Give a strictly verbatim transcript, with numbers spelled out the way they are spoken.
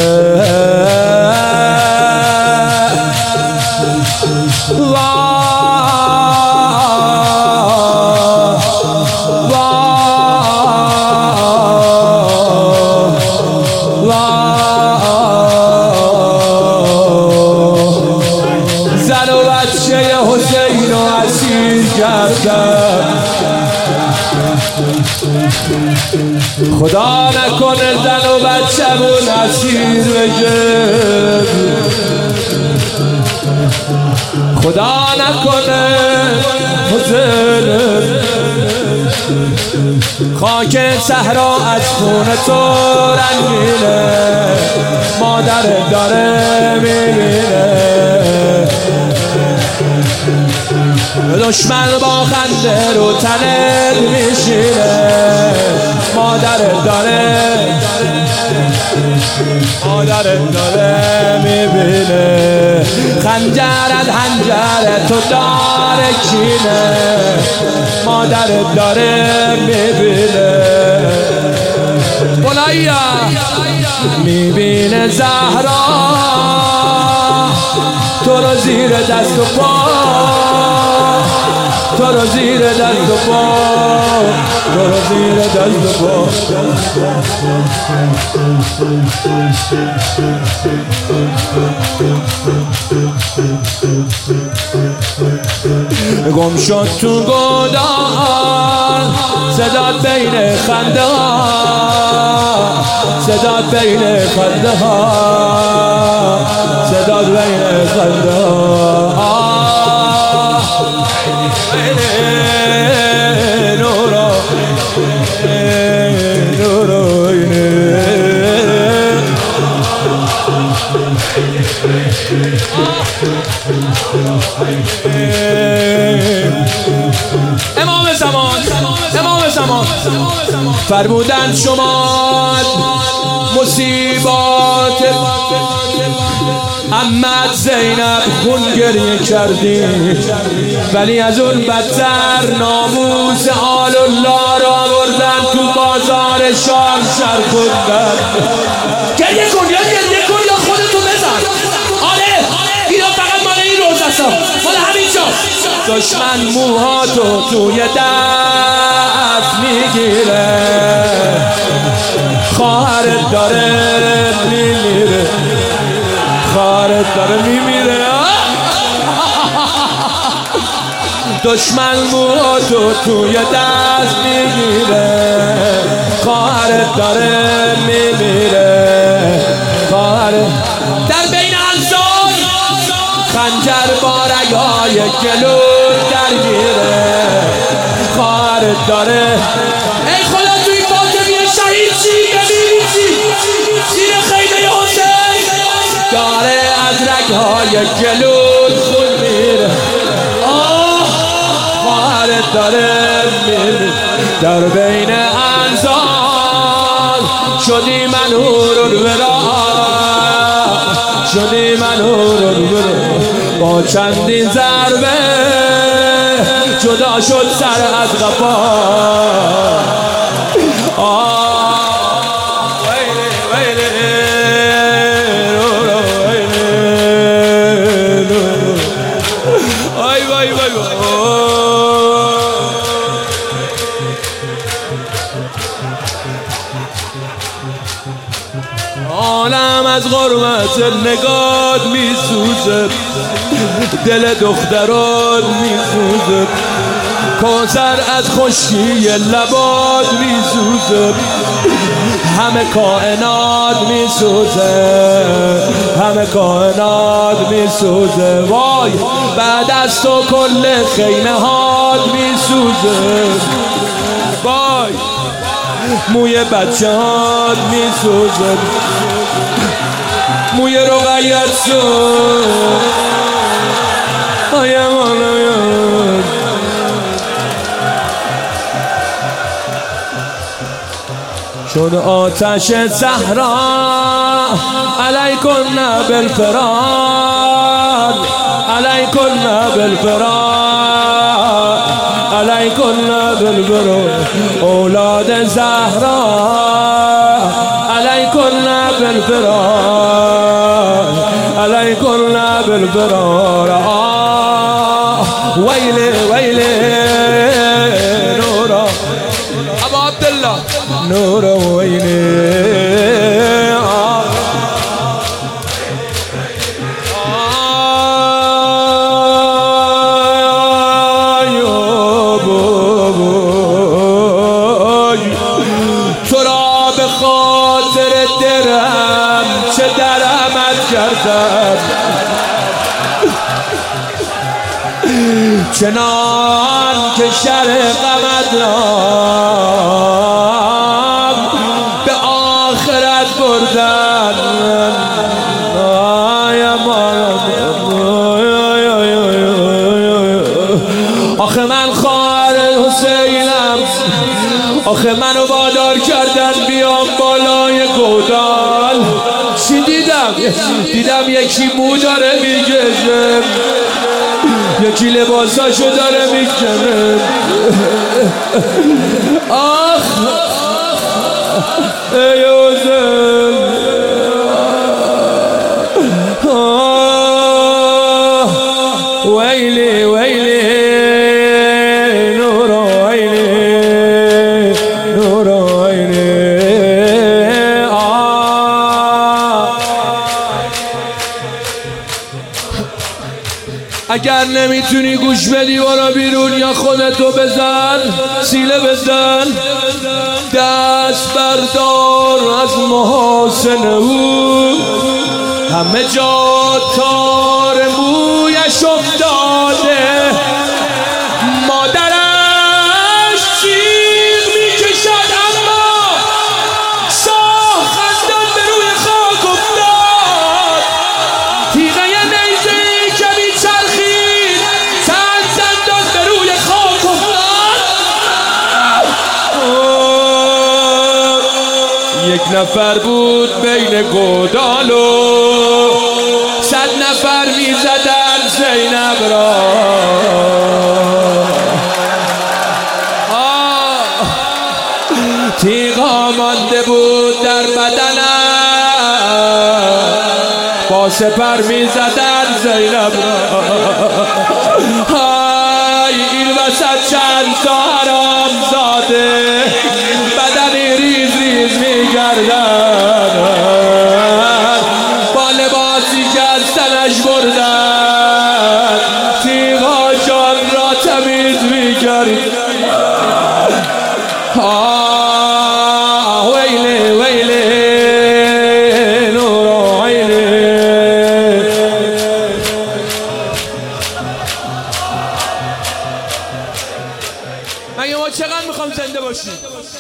زن و بچه حسین رو اسیر کردن. خدا نکنه زن و بچه‌مون اسیر بشه، خدا نکنه حسین. خاک صحرا از خون تو رنگینه، مادرت داره میبینه. دشمن با خنده رو تنت میشینه، مادرت داره مادرت داره میبینه. خنجرت هنجرت تو داره کینه، مادرت داره میبینه. بلایا میبینه زهرا تو رو زیر دست و پا، تو رو زیر دست و پا، تو رو زیر دست و پا. گم شد تو گودال صدات بین خنده ها، صدات بین خنده ها، صدات بین خنده ها. نورا نورا امام زمان امام زمان فرمودن شما مصیبات امت زینب خون گریه کردی، ولی از اون بدتر ناموس آل الله را آوردن تو بازار شام سر کندن. گریه کن یا گریه کن یا خودتو بزن. آره اینا فقط مال این روز هست، مال همین جا. دشمن موهاتو توی دست میگیره، خواهرت داره میمیره، خواهرت داره میمیره. دشمن موهاتو توی دست میگیره، خواهرت داره میمیره، خواهرت. در بین انصار خنجر با رگای گلو درگیره، خواهرت داره. ای خدا توی فاطمیه شهید چی ببینی چی زیر خیمه حسین داره از رگهای گلود خون میره. آه خواهرت داره میره. در بین انصار شدی منور الورا، شدی منور الورا. با چندین ضربه جدا شد سر از قفا. آه ویلی ویلی آی وای وای وای. عالم از غربت نگات میسوزه، دل دخترات میسوزه، کوثر از خشکی لبات میسوزه، همه کائنات میسوزه، همه کائنات میسوزه. وای بعد از تو کل خیمه هات میسوزه. وای موی بچه هات میسوزه، موی رقیت شد. آیم آیم شد آتش زهرا علیکن بالفرار، علیکن بالفرار، علیکن بالفرار. اولاد زهرا علیکن بالفرار. البرار آه ویله ویله نورا ابو عبدالله نورا ویله آه تو را به خاطر درم چه درمت کردم چنان که شر غمت رام به آخرت بردن آخه من خواهر حسینم آخه منو وادار کردن بیام بالای گودال چی دیدم؟ دیدم یکی مو داره میگذم یکی لباساشو داره میکنه آخ ای حسین ویلی ویلی نورا ویلی نورا ویلی اگر نمیتونی گوش بدی برو بیرون یا خودتو بزن سیله بزن دست بردار از محاسن او همه جا تار مویش افتاده مادرش جیغ میکشد اما شاه خندان به روی خاک افتاد تیغه نیزه‌ای که میچرخید چند زندان به روی خاک افتاد یک نفر بود بین گودال و صد نفر میزدن زینب را تیغا مانده بود در بدنم با سپر میزدن زینب را های این وسط چند تا حرام زاده بدنی ریز ریز میگردن با لباسی که از تنش بردن تیغا جان را تمیز میکرد آه ویله ویله نورا ویله مگه ما چقدر میخوام زنده باشیم